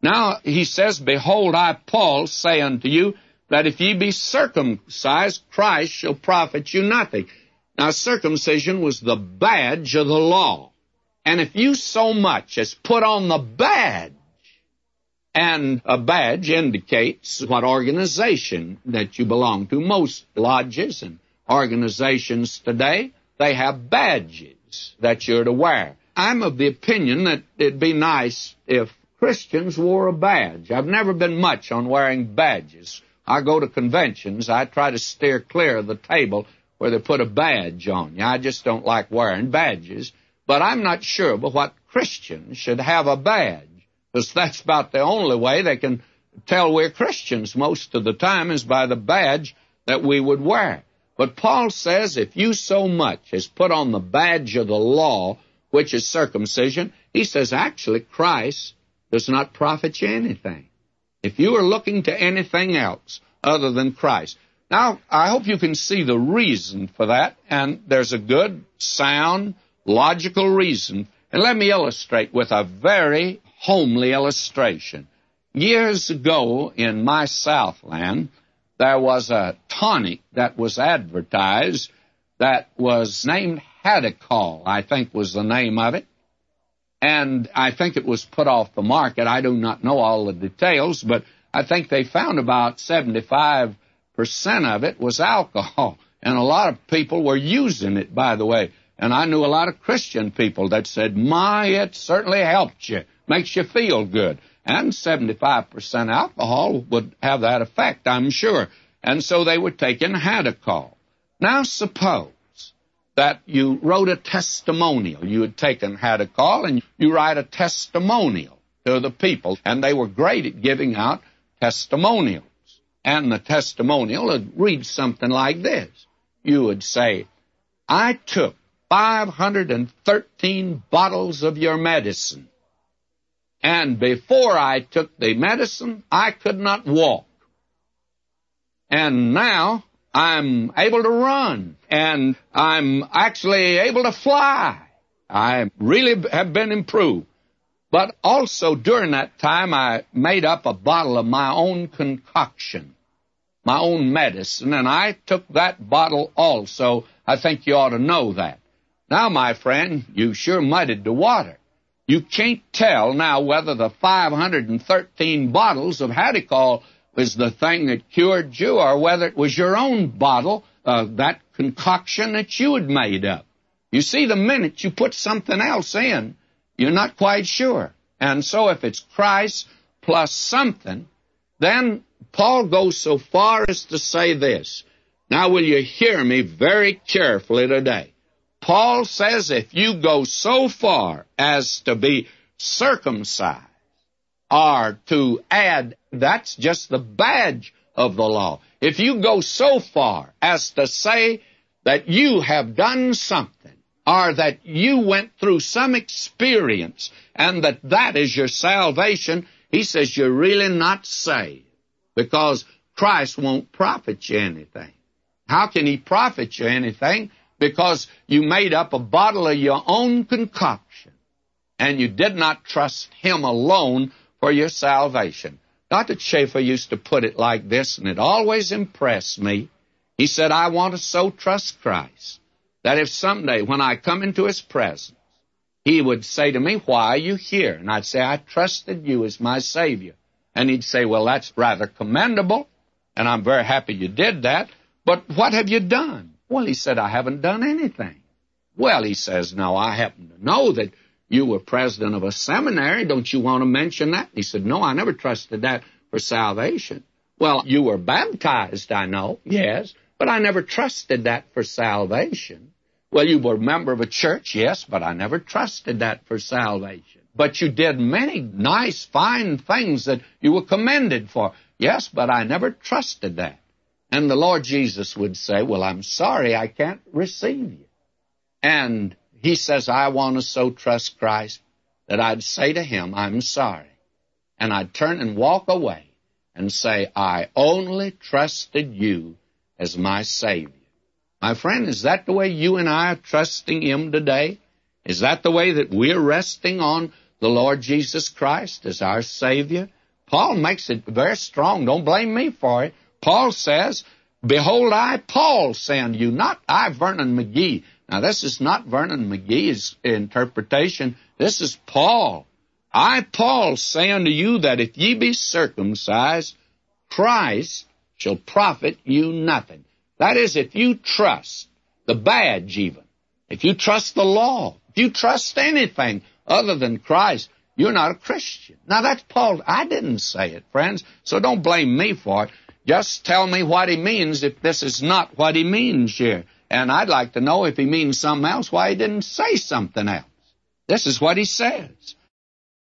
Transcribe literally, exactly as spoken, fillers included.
Now he says, Behold, I, Paul, say unto you, that if ye be circumcised, Christ shall profit you nothing. Now circumcision was the badge of the law. And if you so much as put on the badge, and a badge indicates what organization that you belong to. Most lodges and organizations today, they have badges that you're to wear. I'm of the opinion that it'd be nice if Christians wore a badge. I've never been much on wearing badges. I go to conventions. I try to steer clear of the table where they put a badge on you. I just don't like wearing badges. But I'm not sure but what Christians should have a badge, because that's about the only way they can tell we're Christians most of the time is by the badge that we would wear. But Paul says if you so much as put on the badge of the law, which is circumcision, he says actually Christ does not profit you anything. If you are looking to anything else other than Christ. Now, I hope you can see the reason for that, and there's a good, sound, logical reason. And let me illustrate with a very homely illustration. Years ago in my Southland, there was a tonic that was advertised that was named Hadacol, I think was the name of it. And I think it was put off the market. I do not know all the details, but I think they found about seventy-five percent of it was alcohol. And a lot of people were using it, by the way. And I knew a lot of Christian people that said, my, it certainly helped you, makes you feel good. And seventy-five percent alcohol would have that effect, I'm sure. And so they were taking Hadacol. Now suppose that you wrote a testimonial. You had taken Hadacol and you write a testimonial to the people. And they were great at giving out testimonials. And the testimonial would read something like this. You would say, I took five hundred thirteen bottles of your medicine. And before I took the medicine, I could not walk. And now I'm able to run. And I'm actually able to fly. I really have been improved. But also during that time, I made up a bottle of my own concoction, my own medicine, and I took that bottle also. I think you ought to know that. Now, my friend, you sure muddied the water. You can't tell now whether the five hundred thirteen bottles of Hadacol was the thing that cured you or whether it was your own bottle of that concoction that you had made up. You see, the minute you put something else in, you're not quite sure. And so if it's Christ plus something, then Paul goes so far as to say this. Now, will you hear me very carefully today? Paul says if you go so far as to be circumcised or to add, that's just the badge of the law. If you go so far as to say that you have done something or that you went through some experience and that that is your salvation, he says you're really not saved because Christ won't profit you anything. How can he profit you anything? Because you made up a bottle of your own concoction, and you did not trust him alone for your salvation. Doctor Schaefer used to put it like this, and it always impressed me. He said, I want to so trust Christ that if someday when I come into his presence, he would say to me, why are you here? And I'd say, I trusted you as my Savior. And he'd say, well, that's rather commendable, and I'm very happy you did that, but what have you done? Well, he said, I haven't done anything. Well, he says, no, I happen to know that you were president of a seminary. Don't you want to mention that? He said, no, I never trusted that for salvation. Well, you were baptized, I know. Yes, but I never trusted that for salvation. Well, you were a member of a church. Yes, but I never trusted that for salvation. But you did many nice, fine things that you were commended for. Yes, but I never trusted that. And the Lord Jesus would say, well, I'm sorry, I can't receive you. And he says, I want to so trust Christ that I'd say to him, I'm sorry. And I'd turn and walk away and say, I only trusted you as my Savior. My friend, is that the way you and I are trusting him today? Is that the way that we're resting on the Lord Jesus Christ as our Savior. Paul makes it very strong. Don't blame me for it. Paul says, behold, I, Paul, say unto you, not I, Vernon McGee. Now, this is not Vernon McGee's interpretation. This is Paul. I, Paul, say unto you that if ye be circumcised, Christ shall profit you nothing. That is, if you trust the badge even, if you trust the law, if you trust anything other than Christ, you're not a Christian. Now, that's Paul. I didn't say it, friends, so don't blame me for it. Just tell me what he means if this is not what he means here. And I'd like to know if he means something else, why he didn't say something else. This is what he says.